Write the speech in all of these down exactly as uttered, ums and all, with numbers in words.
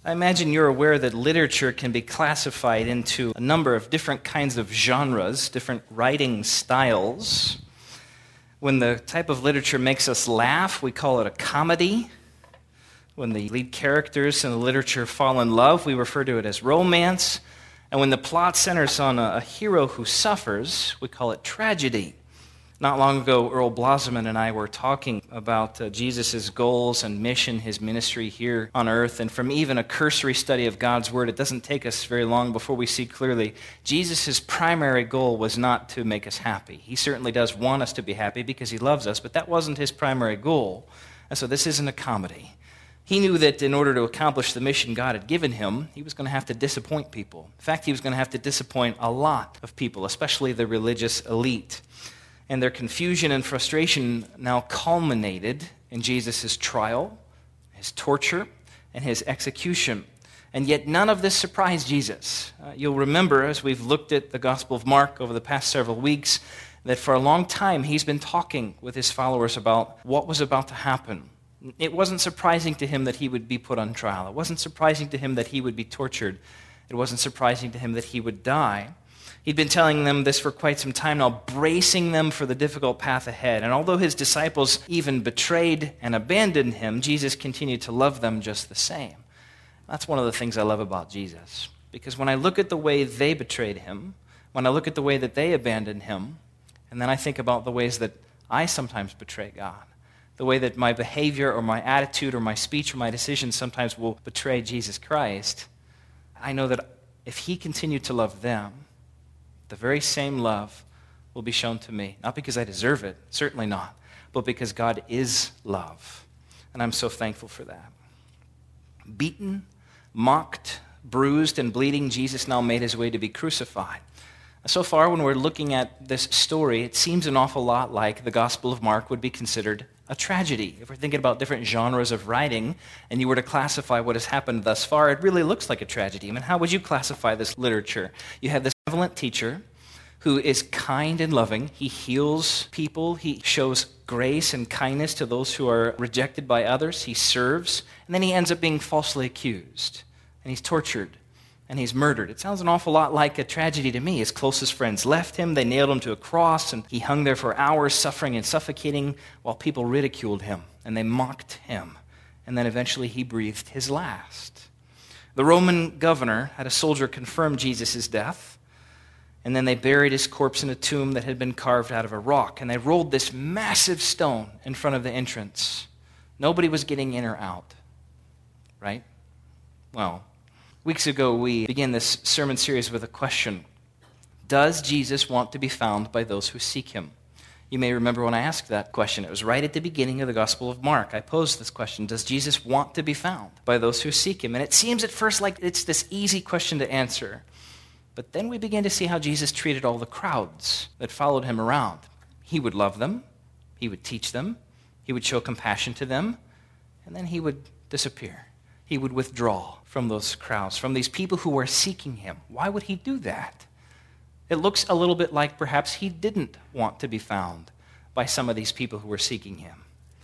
I imagine you're aware that literature can be classified into a number of different kinds of genres, different writing styles. When the type of literature makes us laugh, we call it a comedy. When the lead characters in the literature fall in love, we refer to it as romance. And when the plot centers on a, a hero who suffers, we call it tragedy. Not long ago, Earl Blosman and I were talking about uh, Jesus' goals and mission, his ministry here on earth. And from even a cursory study of God's Word, it doesn't take us very long before we see clearly Jesus' primary goal was not to make us happy. He certainly does want us to be happy because he loves us, but that wasn't his primary goal. And so this isn't a comedy. He knew that in order to accomplish the mission God had given him, he was going to have to disappoint people. In fact, he was going to have to disappoint a lot of people, especially the religious elite. And their confusion and frustration now culminated in Jesus' trial, his torture, and his execution. And yet none of this surprised Jesus. Uh, you'll remember, as we've looked at the Gospel of Mark over the past several weeks, that for a long time he's been talking with his followers about what was about to happen. It wasn't surprising to him that he would be put on trial. It wasn't surprising to him that he would be tortured. It wasn't surprising to him that he would die. He'd been telling them this for quite some time now, bracing them for the difficult path ahead. And although his disciples even betrayed and abandoned him, Jesus continued to love them just the same. That's one of the things I love about Jesus. Because when I look at the way they betrayed him, when I look at the way that they abandoned him, and then I think about the ways that I sometimes betray God, the way that my behavior or my attitude or my speech or my decisions sometimes will betray Jesus Christ, I know that if he continued to love them, the very same love will be shown to me. Not because I deserve it, certainly not, but because God is love. And I'm so thankful for that. Beaten, mocked, bruised, and bleeding, Jesus now made his way to be crucified. So far, when we're looking at this story, it seems an awful lot like the Gospel of Mark would be considered a tragedy. If we're thinking about different genres of writing, and you were to classify what has happened thus far, it really looks like a tragedy. I mean, how would you classify this literature? You have this benevolent teacher who is kind and loving. He heals people. He shows grace and kindness to those who are rejected by others. He serves. And then he ends up being falsely accused. And he's tortured. And he's murdered. It sounds an awful lot like a tragedy to me. His closest friends left him. They nailed him to a cross, and he hung there for hours, suffering and suffocating, while people ridiculed him, and they mocked him. And then eventually he breathed his last. The Roman governor had a soldier confirm Jesus' death, and then they buried his corpse in a tomb that had been carved out of a rock, and they rolled this massive stone in front of the entrance. Nobody was getting in or out, right? Well, weeks ago, we began this sermon series with a question. Does Jesus want to be found by those who seek him? You may remember when I asked that question. It was right at the beginning of the Gospel of Mark. I posed this question. Does Jesus want to be found by those who seek him? And it seems at first like it's this easy question to answer. But then we began to see how Jesus treated all the crowds that followed him around. He would love them. He would teach them. He would show compassion to them. And then he would disappear. He would withdraw from those crowds, from these people who were seeking him. Why would he do that? It looks a little bit like perhaps he didn't want to be found by some of these people who were seeking him.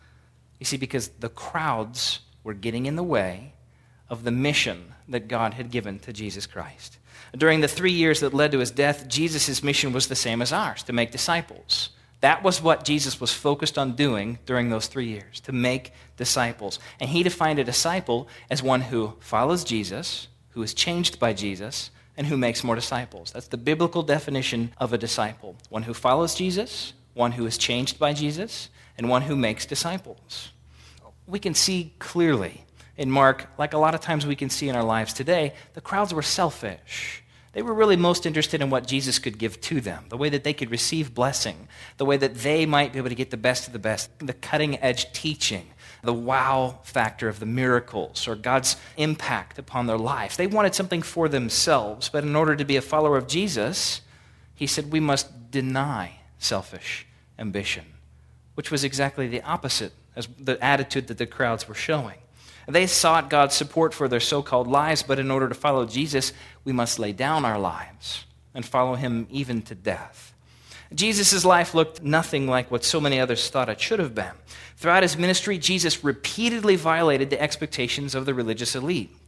You see, because the crowds were getting in the way of the mission that God had given to Jesus Christ. During the three years that led to his death, Jesus' mission was the same as ours, to make disciples. That was what Jesus was focused on doing during those three years, to make disciples. And he defined a disciple as one who follows Jesus, who is changed by Jesus, and who makes more disciples. That's the biblical definition of a disciple. One who follows Jesus, one who is changed by Jesus, and one who makes disciples. We can see clearly in Mark, like a lot of times we can see in our lives today, the crowds were selfish. They were really most interested in what Jesus could give to them, the way that they could receive blessing, the way that they might be able to get the best of the best, the cutting-edge teaching, the wow factor of the miracles, or God's impact upon their life. They wanted something for themselves, but in order to be a follower of Jesus, he said we must deny selfish ambition, which was exactly the opposite as the attitude that the crowds were showing. They sought God's support for their so-called lives, but in order to follow Jesus, we must lay down our lives and follow him even to death. Jesus' life looked nothing like what so many others thought it should have been. Throughout his ministry, Jesus repeatedly violated the expectations of the religious elite.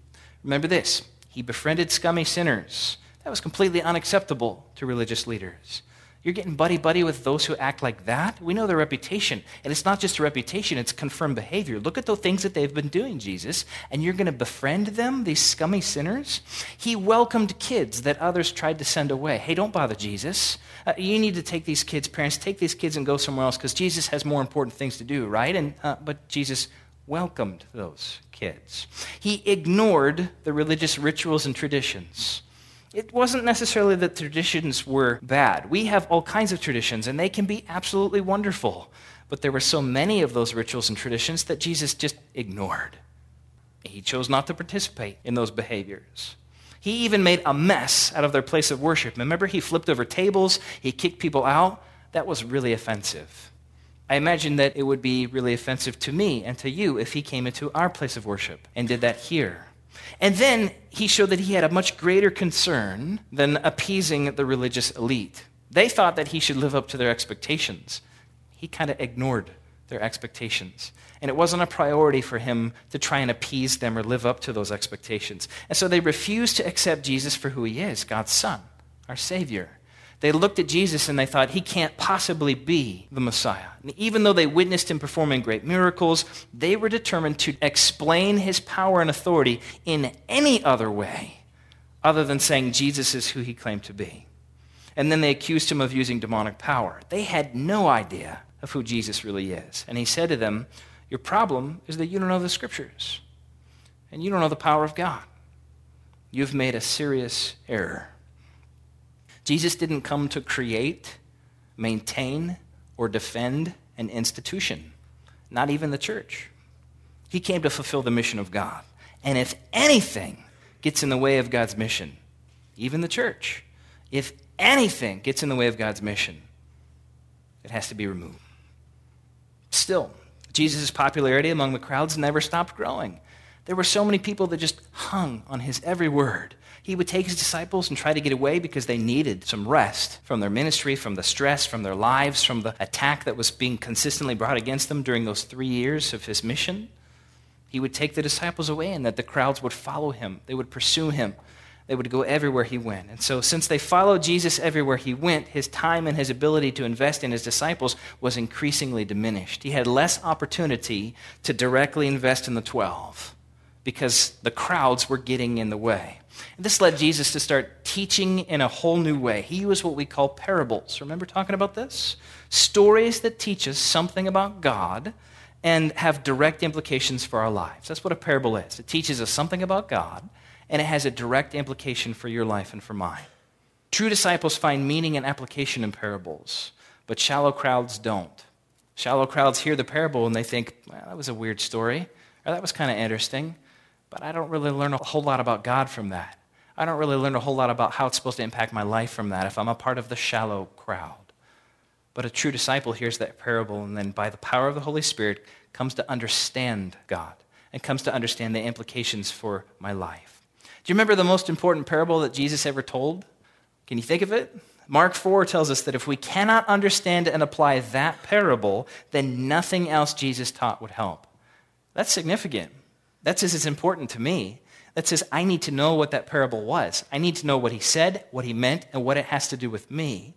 Remember this, he befriended scummy sinners. That was completely unacceptable to religious leaders. You're getting buddy-buddy with those who act like that? We know their reputation. And it's not just a reputation, it's confirmed behavior. Look at the things that they've been doing, Jesus, and you're going to befriend them, these scummy sinners? He welcomed kids that others tried to send away. Hey, don't bother Jesus. Uh, you need to take these kids, parents, take these kids and go somewhere else because Jesus has more important things to do, right? And uh, But Jesus welcomed those kids. He ignored the religious rituals and traditions. It wasn't necessarily that traditions were bad. We have all kinds of traditions, and they can be absolutely wonderful. But there were so many of those rituals and traditions that Jesus just ignored. He chose not to participate in those behaviors. He even made a mess out of their place of worship. Remember, he flipped over tables, he kicked people out. That was really offensive. I imagine that it would be really offensive to me and to you if he came into our place of worship and did that here. And then he showed that he had a much greater concern than appeasing the religious elite. They thought that he should live up to their expectations. He kind of ignored their expectations. And it wasn't a priority for him to try and appease them or live up to those expectations. And so they refused to accept Jesus for who he is, God's Son, our Savior. They looked at Jesus and they thought, he can't possibly be the Messiah. And even though they witnessed him performing great miracles, they were determined to explain his power and authority in any other way other than saying Jesus is who he claimed to be. And then they accused him of using demonic power. They had no idea of who Jesus really is. And he said to them, your problem is that you don't know the Scriptures, and you don't know the power of God. You've made a serious error. Jesus didn't come to create, maintain, or defend an institution, not even the church. He came to fulfill the mission of God. And if anything gets in the way of God's mission, even the church, if anything gets in the way of God's mission, it has to be removed. Still, Jesus' popularity among the crowds never stopped growing. There were so many people that just hung on his every word. He would take his disciples and try to get away because they needed some rest from their ministry, from the stress, from their lives, from the attack that was being consistently brought against them during those three years of his mission. He would take the disciples away and that the crowds would follow him. They would pursue him. They would go everywhere he went. And so since they followed Jesus everywhere he went, his time and his ability to invest in his disciples was increasingly diminished. He had less opportunity to directly invest in the twelve because the crowds were getting in the way. And this led Jesus to start teaching in a whole new way. He used what we call parables. Remember talking about this? Stories that teach us something about God and have direct implications for our lives. That's what a parable is. It teaches us something about God, and it has a direct implication for your life and for mine. True disciples find meaning and application in parables, but shallow crowds don't. Shallow crowds hear the parable and they think, well, that was a weird story, or that was kind of interesting, but I don't really learn a whole lot about God from that. I don't really learn a whole lot about how it's supposed to impact my life from that if I'm a part of the shallow crowd. But a true disciple hears that parable and then by the power of the Holy Spirit comes to understand God and comes to understand the implications for my life. Do you remember the most important parable that Jesus ever told? Can you think of it? Mark four tells us that if we cannot understand and apply that parable, then nothing else Jesus taught would help. That's significant. That says it's important to me. That says I need to know what that parable was. I need to know what he said, what he meant, and what it has to do with me.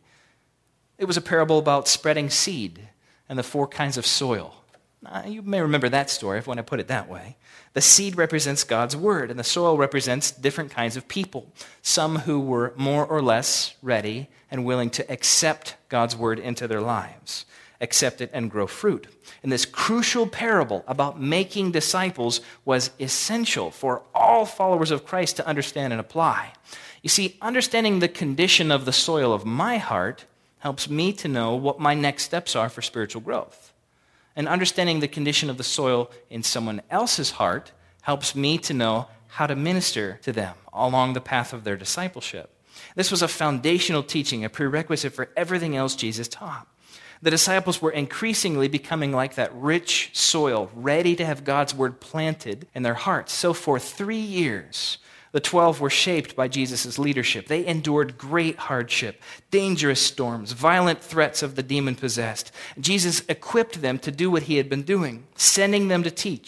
It was a parable about spreading seed and the four kinds of soil. Now, you may remember that story when I put it that way. The seed represents God's word, and the soil represents different kinds of people, some who were more or less ready and willing to accept God's word into their lives, accept it and grow fruit. And this crucial parable about making disciples was essential for all followers of Christ to understand and apply. You see, understanding the condition of the soil of my heart helps me to know what my next steps are for spiritual growth. And understanding the condition of the soil in someone else's heart helps me to know how to minister to them along the path of their discipleship. This was a foundational teaching, a prerequisite for everything else Jesus taught. The disciples were increasingly becoming like that rich soil, ready to have God's word planted in their hearts. So for three years, the twelve were shaped by Jesus' leadership. They endured great hardship, dangerous storms, violent threats of the demon-possessed. Jesus equipped them to do what he had been doing, sending them to teach,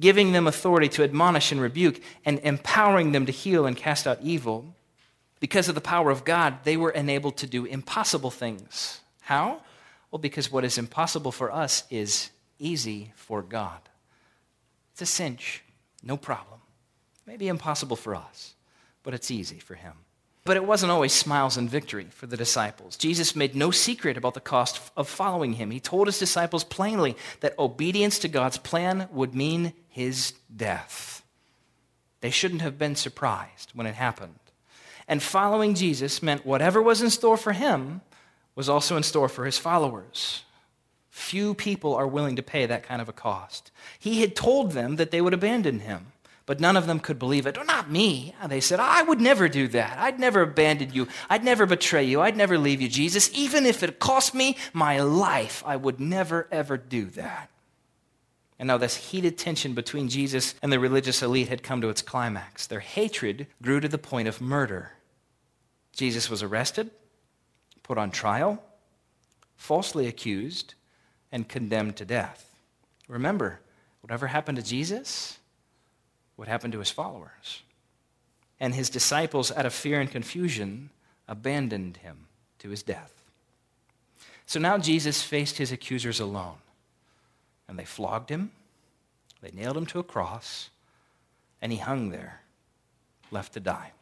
giving them authority to admonish and rebuke, and empowering them to heal and cast out evil. Because of the power of God, they were enabled to do impossible things. How? Well, because what is impossible for us is easy for God. It's a cinch, no problem. Maybe impossible for us, but it's easy for him. But it wasn't always smiles and victory for the disciples. Jesus made no secret about the cost of following him. He told his disciples plainly that obedience to God's plan would mean his death. They shouldn't have been surprised when it happened. And following Jesus meant whatever was in store for him was also in store for his followers. Few people are willing to pay that kind of a cost. He had told them that they would abandon him, but none of them could believe it. Oh, not me. And they said, I would never do that. I'd never abandon you. I'd never betray you. I'd never leave you, Jesus. Even if it cost me my life, I would never, ever do that. And now this heated tension between Jesus and the religious elite had come to its climax. Their hatred grew to the point of murder. Jesus was arrested, put on trial, falsely accused, and condemned to death. Remember, whatever happened to Jesus, what happened to his followers? And his disciples, out of fear and confusion, abandoned him to his death. So now Jesus faced his accusers alone. And they flogged him, they nailed him to a cross, and he hung there, left to die.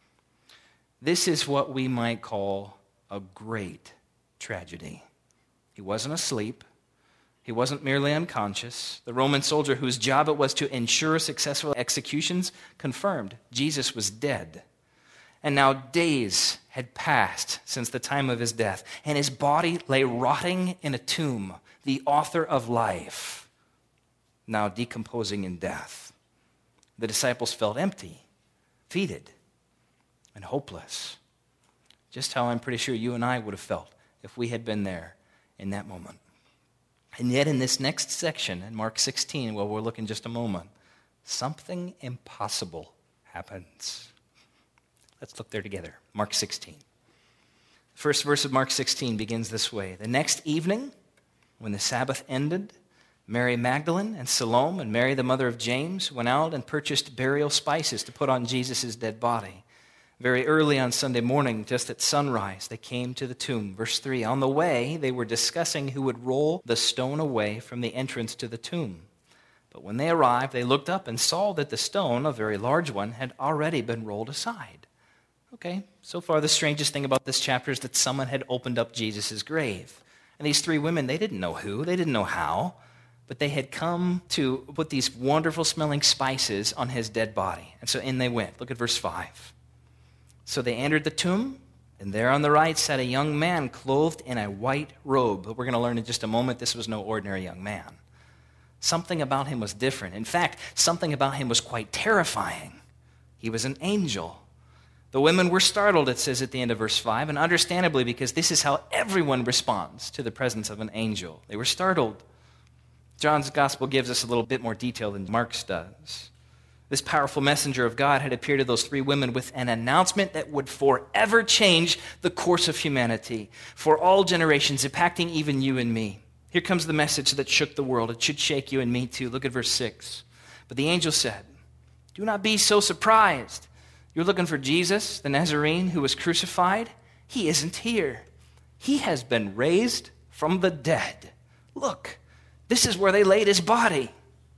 This is what we might call a great tragedy. He wasn't asleep. He wasn't merely unconscious. The Roman soldier whose job it was to ensure successful executions confirmed Jesus was dead. And now days had passed since the time of his death, and his body lay rotting in a tomb, the author of life, now decomposing in death. The disciples felt empty, defeated, and hopeless. Just how I'm pretty sure you and I would have felt if we had been there in that moment. And yet in this next section, in Mark sixteen, where we'll look in just a moment, something impossible happens. Let's look there together. Mark sixteen. The first verse of Mark sixteen begins this way. The next evening, when the Sabbath ended, Mary Magdalene and Salome and Mary, the mother of James, went out and purchased burial spices to put on Jesus' dead body. Very early on Sunday morning, just at sunrise, they came to the tomb. Verse three, on the way, they were discussing who would roll the stone away from the entrance to the tomb. But when they arrived, they looked up and saw that the stone, a very large one, had already been rolled aside. Okay, so far the strangest thing about this chapter is that someone had opened up Jesus' grave. And these three women, they didn't know who, they didn't know how, but they had come to put these wonderful smelling spices on his dead body. And so in they went. Look at verse five. So they entered the tomb, and there on the right sat a young man clothed in a white robe. But we're going to learn in just a moment this was no ordinary young man. Something about him was different. In fact, something about him was quite terrifying. He was an angel. The women were startled, it says at the end of verse five, and understandably, because this is how everyone responds to the presence of an angel. They were startled. John's gospel gives us a little bit more detail than Mark's does. This powerful messenger of God had appeared to those three women with an announcement that would forever change the course of humanity for all generations, impacting even you and me. Here comes the message that shook the world. It should shake you and me too. Look at verse six. But the angel said, do not be so surprised. You're looking for Jesus, the Nazarene who was crucified? He isn't here. He has been raised from the dead. Look, this is where they laid his body.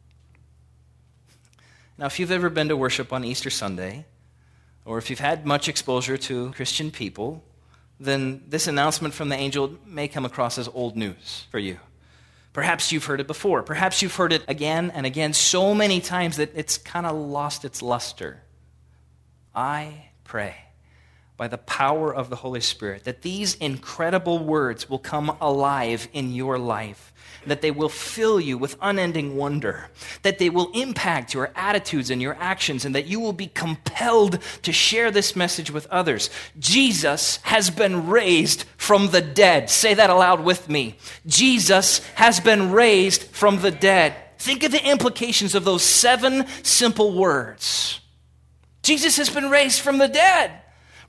Now, if you've ever been to worship on Easter Sunday, or if you've had much exposure to Christian people, then this announcement from the angel may come across as old news for you. Perhaps you've heard it before. Perhaps you've heard it again and again so many times that it's kind of lost its luster. I pray by the power of the Holy Spirit that these incredible words will come alive in your life, that they will fill you with unending wonder, that they will impact your attitudes and your actions, and that you will be compelled to share this message with others. Jesus has been raised from the dead. Say that aloud with me. Jesus has been raised from the dead. Think of the implications of those seven simple words. Jesus has been raised from the dead.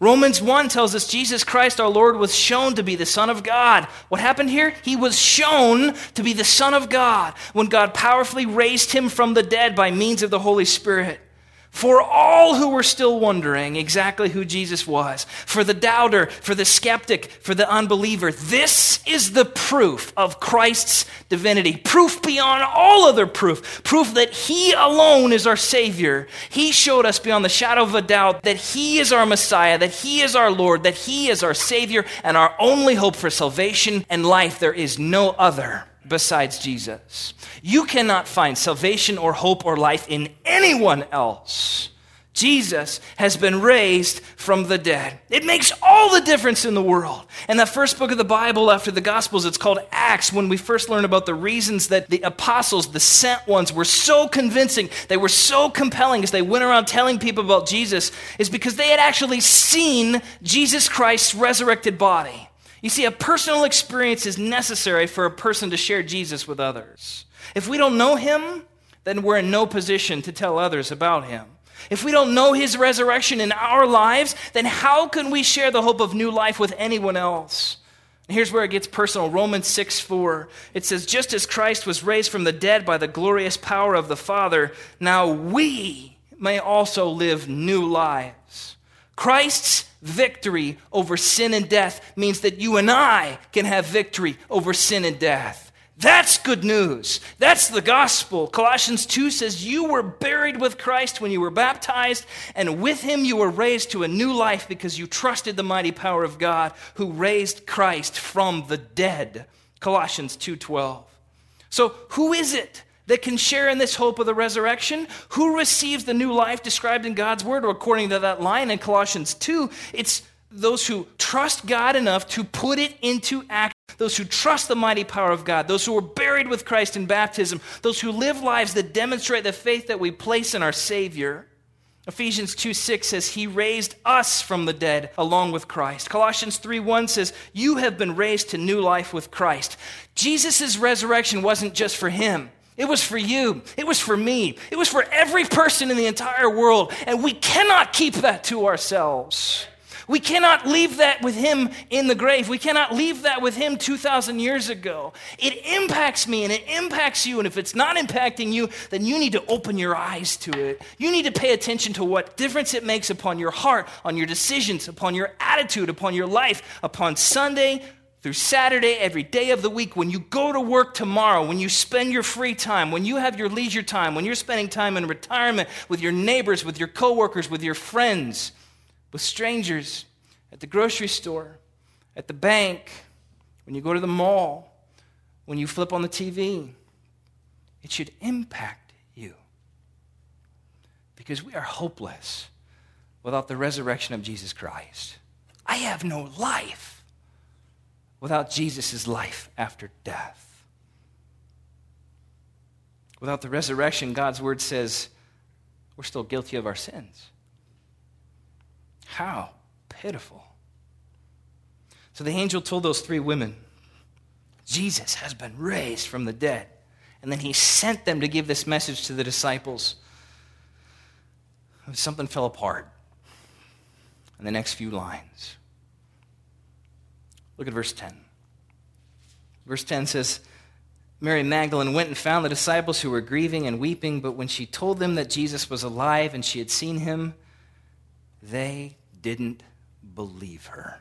Romans one tells us Jesus Christ our Lord was shown to be the Son of God. What happened here? He was shown to be the Son of God when God powerfully raised him from the dead by means of the Holy Spirit. For all who were still wondering exactly who Jesus was, for the doubter, for the skeptic, for the unbeliever, this is the proof of Christ's divinity. Proof beyond all other proof. Proof that he alone is our Savior. He showed us beyond the shadow of a doubt that he is our Messiah, that he is our Lord, that he is our Savior, and our only hope for salvation and life. There is no other besides Jesus. You cannot find salvation or hope or life in anyone else. Jesus has been raised from the dead. It makes all the difference in the world. And that first book of the Bible after the Gospels, it's called Acts, when we first learn about the reasons that the apostles, the sent ones, were so convincing, they were so compelling as they went around telling people about Jesus, is because they had actually seen Jesus Christ's resurrected body. You see, a personal experience is necessary for a person to share Jesus with others. If we don't know him, then we're in no position to tell others about him. If we don't know his resurrection in our lives, then how can we share the hope of new life with anyone else? And here's where it gets personal. Romans six four. It says, just as Christ was raised from the dead by the glorious power of the Father, now we may also live new lives. Christ's victory over sin and death means that you and I can have victory over sin and death. That's good news. That's the gospel. Colossians two says you were buried with Christ when you were baptized, and with him you were raised to a new life because you trusted the mighty power of God who raised Christ from the dead. Colossians two twelve. So who is it that can share in this hope of the resurrection? Who receives the new life described in God's word? Or according to that line in Colossians two, it's those who trust God enough to put it into action. Those who trust the mighty power of God. Those who are buried with Christ in baptism. Those who live lives that demonstrate the faith that we place in our Savior. Ephesians two six says, he raised us from the dead along with Christ. Colossians three one says, you have been raised to new life with Christ. Jesus' resurrection wasn't just for him. It was for you. It was for me. It was for every person in the entire world. And we cannot keep that to ourselves. We cannot leave that with him in the grave. We cannot leave that with him two thousand years ago. It impacts me and it impacts you. And if it's not impacting you, then you need to open your eyes to it. You need to pay attention to what difference it makes upon your heart, on your decisions, upon your attitude, upon your life, upon Sunday through Saturday, every day of the week, when you go to work tomorrow, when you spend your free time, when you have your leisure time, when you're spending time in retirement with your neighbors, with your coworkers, with your friends, with strangers, at the grocery store, at the bank, when you go to the mall, when you flip on the T V. It should impact you. Because we are hopeless without the resurrection of Jesus Christ. I have no life without Jesus' life after death. Without the resurrection, God's word says we're still guilty of our sins. How pitiful. So the angel told those three women, Jesus has been raised from the dead. And then he sent them to give this message to the disciples. Something fell apart in the next few lines. Look at verse ten. Verse ten says, Mary Magdalene went and found the disciples who were grieving and weeping, but when she told them that Jesus was alive and she had seen him, they didn't believe her.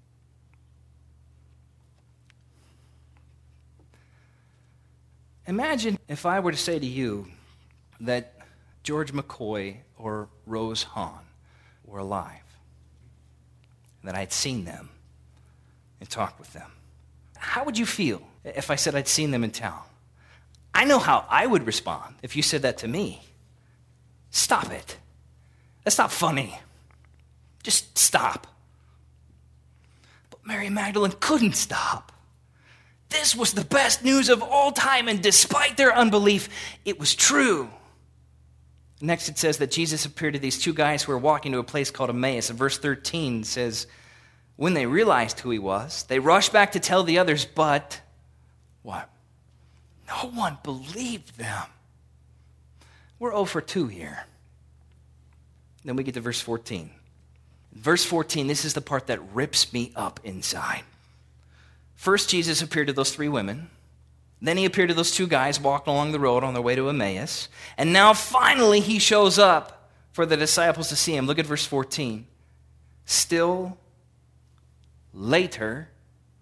Imagine if I were to say to you that George McCoy or Rose Hahn were alive, and that I'd seen them and talked with them. How would you feel if I said I'd seen them in town? I know how I would respond if you said that to me. Stop it. That's not funny. Just stop. But Mary Magdalene couldn't stop. This was the best news of all time, and despite their unbelief, it was true. Next it says that Jesus appeared to these two guys who were walking to a place called Emmaus. And verse thirteen says, when they realized who he was, they rushed back to tell the others, but what? No one believed them. We're zero for two here. Then we get to verse fourteen. Verse fourteen, this is the part that rips me up inside. First, Jesus appeared to those three women. Then he appeared to those two guys walking along the road on their way to Emmaus. And now finally he shows up for the disciples to see him. Look at verse fourteen. Still later,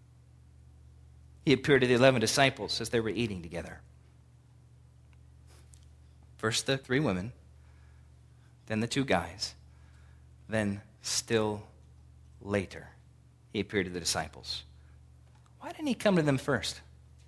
he appeared to the eleven disciples as they were eating together. First the three women, then the two guys, then still later, he appeared to the disciples. Why didn't he come to them first?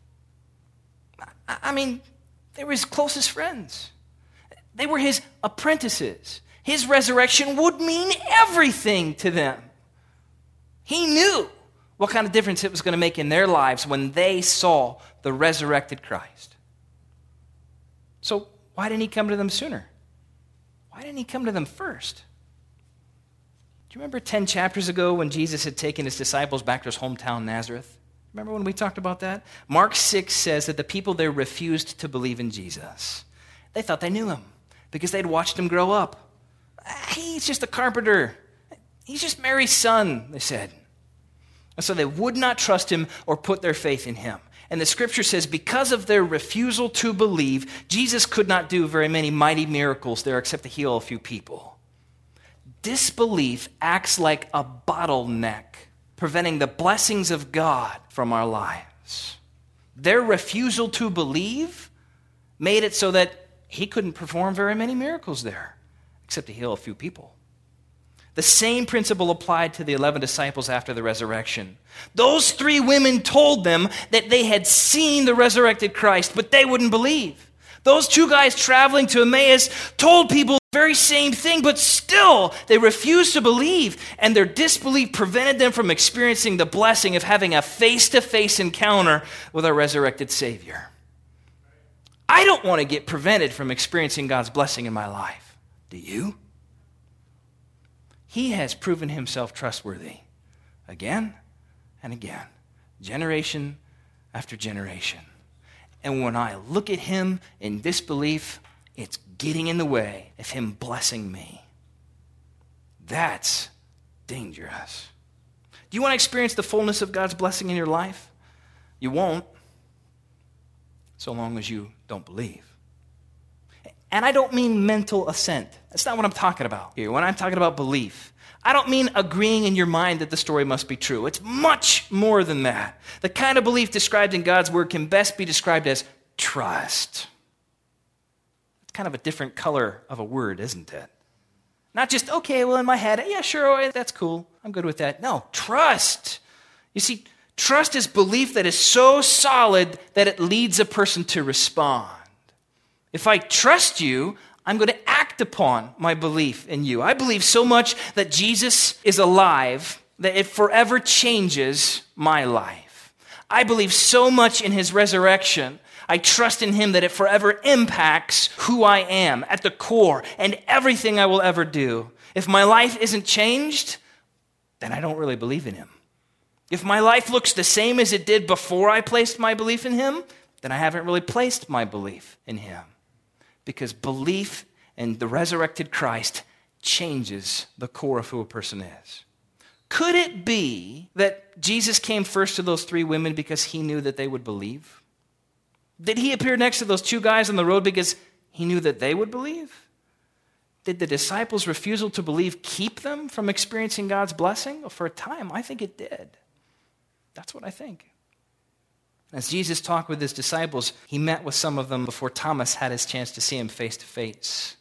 I mean, they were his closest friends. They were his apprentices. His resurrection would mean everything to them. He knew what kind of difference it was going to make in their lives when they saw the resurrected Christ. So why didn't he come to them sooner? Why didn't he come to them first? Do you remember ten chapters ago when Jesus had taken his disciples back to his hometown, Nazareth? Remember when we talked about that? Mark six says that the people there refused to believe in Jesus. They thought they knew him because they'd watched him grow up. He's just a carpenter. He's just Mary's son, they said. And so they would not trust him or put their faith in him. And the scripture says because of their refusal to believe, Jesus could not do very many mighty miracles there except to heal a few people. Disbelief acts like a bottleneck, preventing the blessings of God from our lives. Their refusal to believe made it so that he couldn't perform very many miracles there, except to heal a few people. The same principle applied to the eleven disciples after the resurrection. Those three women told them that they had seen the resurrected Christ, but they wouldn't believe. Those two guys traveling to Emmaus told people the very same thing, but still they refused to believe, and their disbelief prevented them from experiencing the blessing of having a face-to-face encounter with our resurrected Savior. I don't want to get prevented from experiencing God's blessing in my life. Do you? He has proven himself trustworthy again and again, generation after generation. And when I look at him in disbelief, it's getting in the way of him blessing me. That's dangerous. Do you want to experience the fullness of God's blessing in your life? You won't, so long as you don't believe. And I don't mean mental assent. That's not what I'm talking about here. When I'm talking about belief, I don't mean agreeing in your mind that the story must be true. It's much more than that. The kind of belief described in God's word can best be described as trust. It's kind of a different color of a word, isn't it? Not just, okay, well, in my head, yeah, sure, that's cool. I'm good with that. No, trust. You see, trust is belief that is so solid that it leads a person to respond. If I trust you, I'm going to act upon my belief in you. I believe so much that Jesus is alive that it forever changes my life. I believe so much in his resurrection. I trust in him that it forever impacts who I am at the core and everything I will ever do. If my life isn't changed, then I don't really believe in him. If my life looks the same as it did before I placed my belief in him, then I haven't really placed my belief in him. Because belief in the resurrected Christ changes the core of who a person is. Could it be that Jesus came first to those three women because he knew that they would believe? Did he appear next to those two guys on the road because he knew that they would believe? Did the disciples' refusal to believe keep them from experiencing God's blessing? Well, for a time, I think it did. That's what I think. As Jesus talked with his disciples, he met with some of them before Thomas had his chance to see him face to face.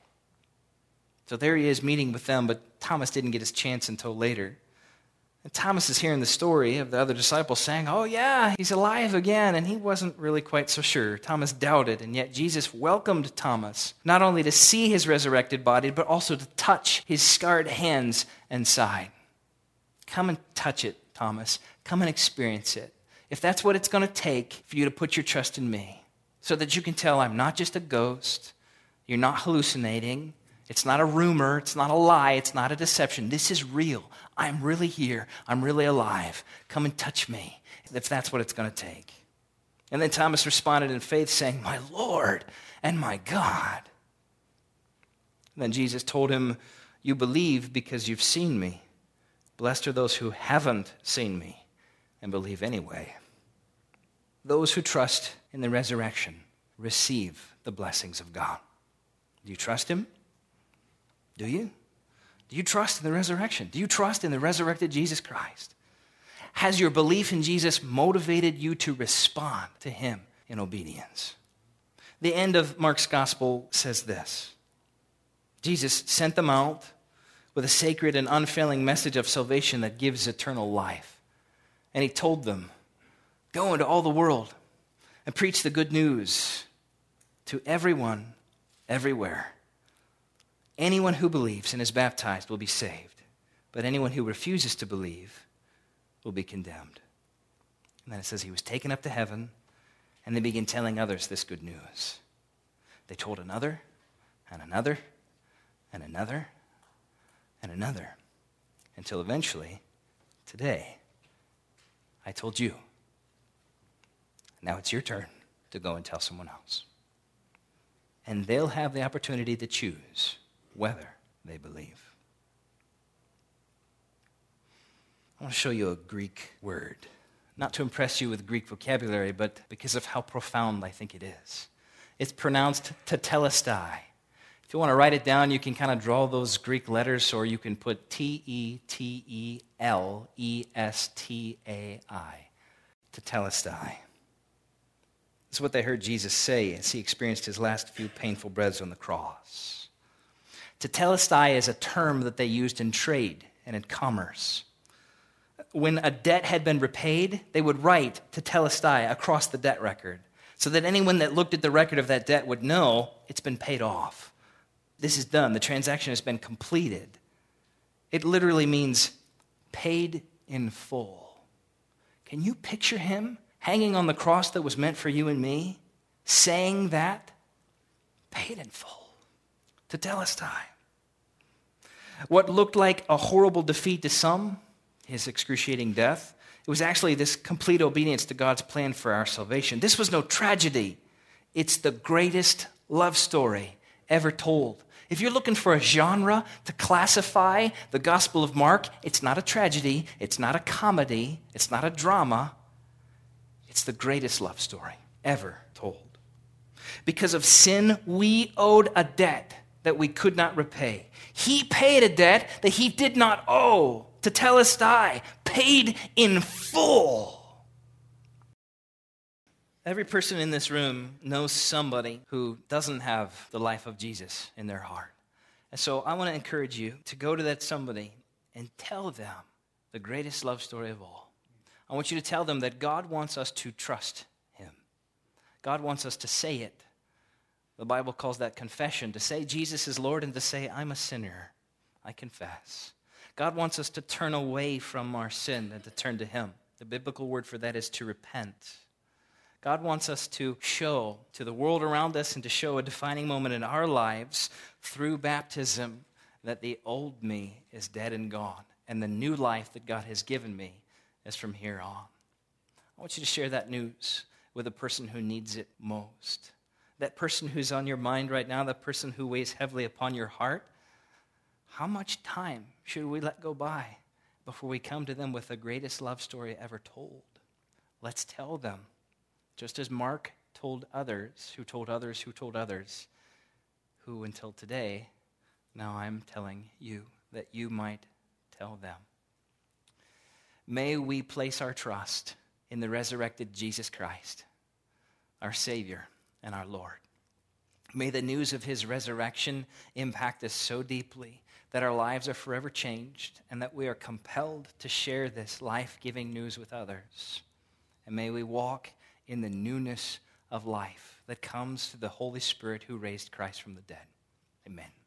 So there he is meeting with them, but Thomas didn't get his chance until later. And Thomas is hearing the story of the other disciples saying, oh yeah, he's alive again, and he wasn't really quite so sure. Thomas doubted, and yet Jesus welcomed Thomas, not only to see his resurrected body, but also to touch his scarred hands and side. Come and touch it, Thomas. Come and experience it. If that's what it's going to take for you to put your trust in me, so that you can tell I'm not just a ghost, you're not hallucinating, it's not a rumor, it's not a lie, it's not a deception. This is real. I'm really here. I'm really alive. Come and touch me, if that's what it's going to take. And then Thomas responded in faith, saying, my Lord and my God. And then Jesus told him, You believe because you've seen me. Blessed are those who haven't seen me and believe anyway. Those who trust in the resurrection receive the blessings of God. Do you trust him? Do you? Do you trust in the resurrection? Do you trust in the resurrected Jesus Christ? Has your belief in Jesus motivated you to respond to him in obedience? The end of Mark's gospel says this: Jesus sent them out with a sacred and unfailing message of salvation that gives eternal life. And he told them, go into all the world and preach the good news to everyone, everywhere. Anyone who believes and is baptized will be saved, but anyone who refuses to believe will be condemned. And then it says he was taken up to heaven, and they began telling others this good news. They told another, and another, and another, and another, until eventually, today, I told you. Now it's your turn to go and tell someone else. And they'll have the opportunity to choose whether they believe. I want to show you a Greek word, not to impress you with Greek vocabulary, but because of how profound I think it is. It's pronounced tetelestai. If you want to write it down, you can kind of draw those Greek letters, or you can put T E T E L E S T A I, tetelestai. This is what they heard Jesus say as he experienced his last few painful breaths on the cross. Tetelestai is a term that they used in trade and in commerce. When a debt had been repaid, they would write tetelestai across the debt record so that anyone that looked at the record of that debt would know it's been paid off. This is done. The transaction has been completed. It literally means paid in full. Can you picture him hanging on the cross that was meant for you and me, saying that? Paid in full. Tetelestai. What looked like a horrible defeat to some, his excruciating death, it was actually this complete obedience to God's plan for our salvation. This was no tragedy. It's the greatest love story ever told. If you're looking for a genre to classify the Gospel of Mark, it's not a tragedy, it's not a comedy, it's not a drama. It's the greatest love story ever told. Because of sin, we owed a debt that we could not repay. He paid a debt that he did not owe. Tetelestai, paid in full. Every person in this room knows somebody who doesn't have the life of Jesus in their heart. And so I want to encourage you to go to that somebody and tell them the greatest love story of all. I want you to tell them that God wants us to trust him. God wants us to say it. The Bible calls that confession, to say Jesus is Lord and to say I'm a sinner. I confess. God wants us to turn away from our sin and to turn to him. The biblical word for that is to repent. God wants us to show to the world around us and to show a defining moment in our lives through baptism that the old me is dead and gone, and the new life that God has given me is from here on. I want you to share that news with a person who needs it most. That person who's on your mind right now, that person who weighs heavily upon your heart. How much time should we let go by before we come to them with the greatest love story ever told? Let's tell them, just as Mark told others, who told others, who told others, who until today, now I'm telling you, that you might tell them. May we place our trust in the resurrected Jesus Christ, our Savior and our Lord. May the news of his resurrection impact us so deeply that our lives are forever changed and that we are compelled to share this life-giving news with others. And may we walk in the newness of life that comes through the Holy Spirit who raised Christ from the dead. Amen.